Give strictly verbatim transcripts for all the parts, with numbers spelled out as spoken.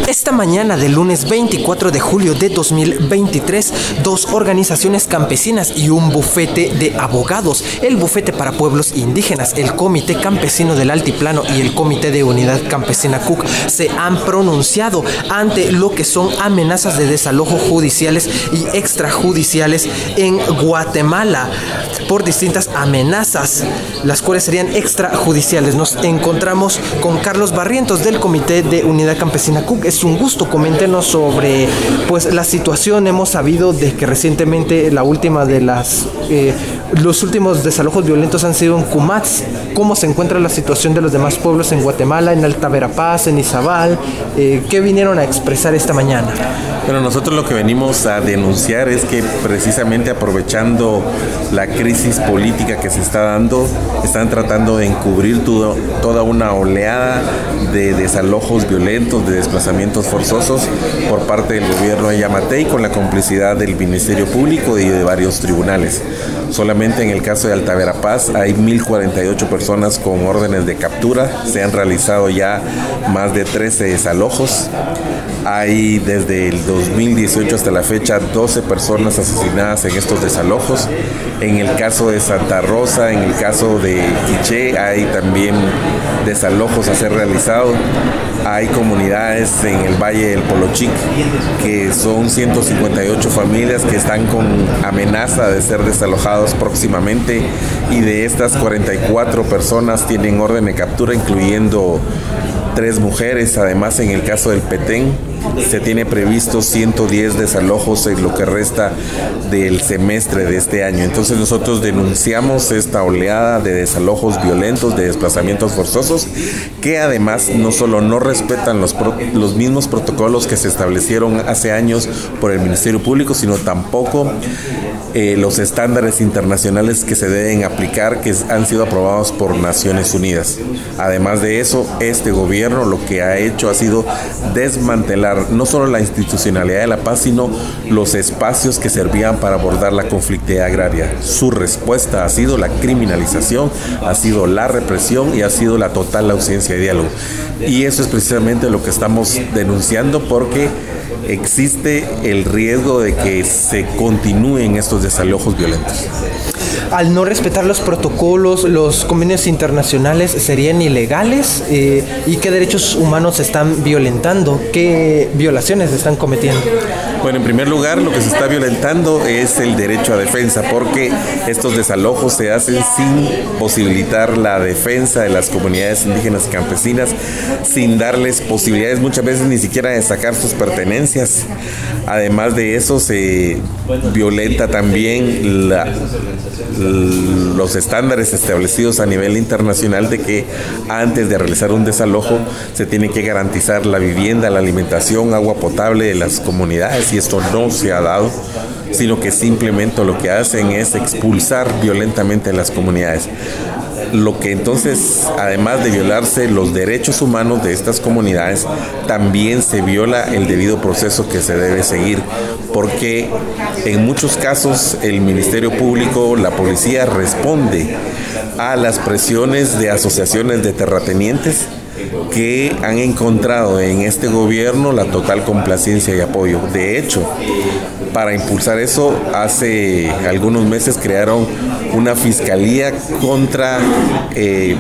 Esta mañana del lunes veinticuatro de julio de dos mil veintitrés, dos organizaciones campesinas y un bufete de abogados, el Bufete para Pueblos Indígenas, el Comité Campesino del Altiplano y el Comité de Unidad Campesina C U C, se han pronunciado ante lo que son amenazas de desalojo judiciales y extrajudiciales en Guatemala por distintas amenazas, las cuales serían extrajudiciales. Nos encontramos con Carlos Barrientos del Comité de Unidad Campesina C U C. Es un gusto, coméntenos sobre pues la situación. Hemos sabido de que recientemente la última de las eh, los últimos desalojos violentos han sido en Cumatz. ¿Cómo se encuentra la situación de los demás pueblos en Guatemala, en Alta Verapaz, en Izabal? Eh, ¿Qué vinieron a expresar esta mañana? Bueno, nosotros lo que venimos a denunciar es que precisamente aprovechando la crisis política que se está dando, están tratando de encubrir todo, toda una oleada de desalojos violentos, de desplazamientos forzosos por parte del gobierno de Yamatei con la complicidad del Ministerio Público y de varios tribunales. Solamente en el caso de Alta Verapaz hay mil cuarenta y ocho personas con órdenes de captura, se han realizado ya más de trece desalojos. Hay desde el dos mil dieciocho hasta la fecha doce personas asesinadas en estos desalojos. En el caso de Santa Rosa, en el caso de Quiché, hay también desalojos a ser realizados. Hay comunidades en el Valle del Polochic que son ciento cincuenta y ocho familias que están con amenaza de ser desalojados próximamente, y de estas cuarenta y cuatro personas tienen orden de captura, incluyendo tres mujeres. Además, en el caso del Petén se tiene previsto ciento diez desalojos en lo que resta del semestre de este año. Entonces nosotros denunciamos esta oleada de desalojos violentos, de desplazamientos forzosos, que además no solo no respetan los, pro, los mismos protocolos que se establecieron hace años por el Ministerio Público, sino tampoco eh, los estándares internacionales que se deben aplicar, que han sido aprobados por Naciones Unidas. Además de eso, este gobierno lo que ha hecho ha sido desmantelar no solo la institucionalidad de la paz, sino los espacios que servían para abordar la conflictividad agraria. Su respuesta ha sido la criminalización, ha sido la represión y ha sido la total ausencia de diálogo. Y eso es precisamente lo que estamos denunciando, porque existe el riesgo de que se continúen estos desalojos violentos. Al no respetar los protocolos, los convenios internacionales serían ilegales, eh, ¿y qué derechos humanos se están violentando? ¿Qué violaciones se están cometiendo? Bueno, en primer lugar, lo que se está violentando es el derecho a defensa, porque estos desalojos se hacen sin posibilitar la defensa de las comunidades indígenas y campesinas, sin darles posibilidades muchas veces ni siquiera de sacar sus pertenencias. Además de eso, se violenta también la, los estándares establecidos a nivel internacional de que antes de realizar un desalojo se tiene que garantizar la vivienda, la alimentación, agua potable de las comunidades, y esto no se ha dado, sino que simplemente lo que hacen es expulsar violentamente a las comunidades. Lo que entonces, además de violarse los derechos humanos de estas comunidades, también se viola el debido proceso que se debe seguir, porque en muchos casos el Ministerio Público, la policía, responde a las presiones de asociaciones de terratenientes que han encontrado en este gobierno la total complacencia y apoyo. De hecho, para impulsar eso, hace algunos meses crearon una fiscalía contra eh,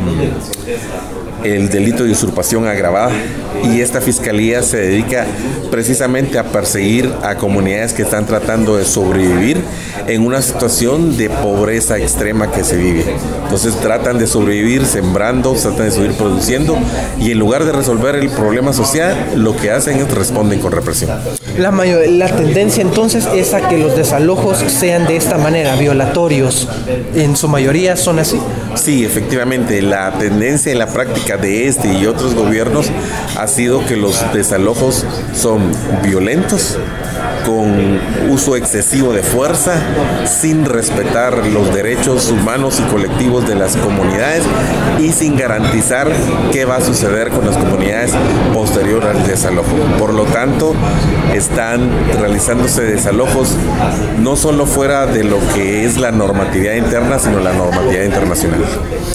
el delito de usurpación agravada, y esta fiscalía se dedica precisamente a perseguir a comunidades que están tratando de sobrevivir en una situación de pobreza extrema que se vive. Entonces tratan de sobrevivir sembrando, tratan de seguir produciendo, y en lugar de resolver el problema social, lo que hacen es responden con represión. La, mayor, la tendencia entonces es a que los desalojos sean de esta manera, violatorios. ¿En su mayoría son así? Sí, efectivamente, la tendencia en la práctica de este y otros gobiernos ha sido que los desalojos son violentos, con uso excesivo de fuerza, sin respetar los derechos humanos y colectivos de las comunidades y sin garantizar qué va a suceder con las comunidades posterior al desalojo. Por lo tanto, están realizándose desalojos no solo fuera de lo que es la normatividad interna, sino la normatividad internacional.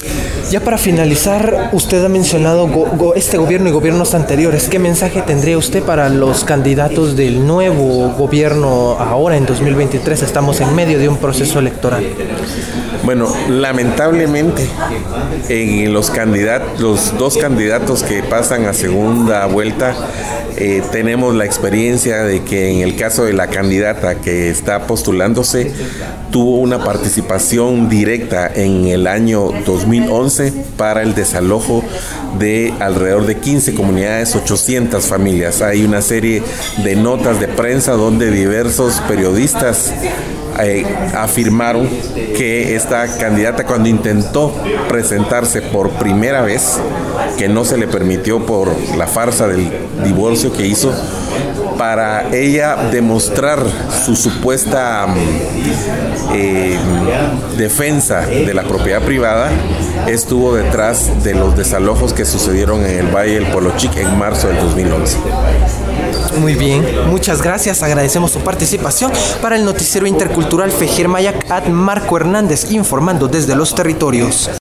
Ya para finalizar, usted ha mencionado go- go- este gobierno y gobiernos anteriores. ¿Qué mensaje tendría usted para los candidatos del nuevo gobierno ahora en dos mil veintitrés? Estamos en medio de un proceso electoral. Bueno, lamentablemente en los candidatos, los dos candidatos que pasan a segunda vuelta, eh, tenemos la experiencia de que en el caso de la candidata que está postulándose, tuvo una participación directa en el año dos mil once para el desalojo de alrededor de quince comunidades, ochocientas familias. Hay una serie de notas de prensa donde diversos periodistas Eh, afirmaron que esta candidata, cuando intentó presentarse por primera vez, que no se le permitió por la farsa del divorcio que hizo, para ella demostrar su supuesta eh, defensa de la propiedad privada, estuvo detrás de los desalojos que sucedieron en el Valle del Polochic en marzo del dos mil once. Muy bien, muchas gracias, agradecemos su participación. Para el noticiero intercultural Fejir Mayac, Marco Hernández informando desde los territorios.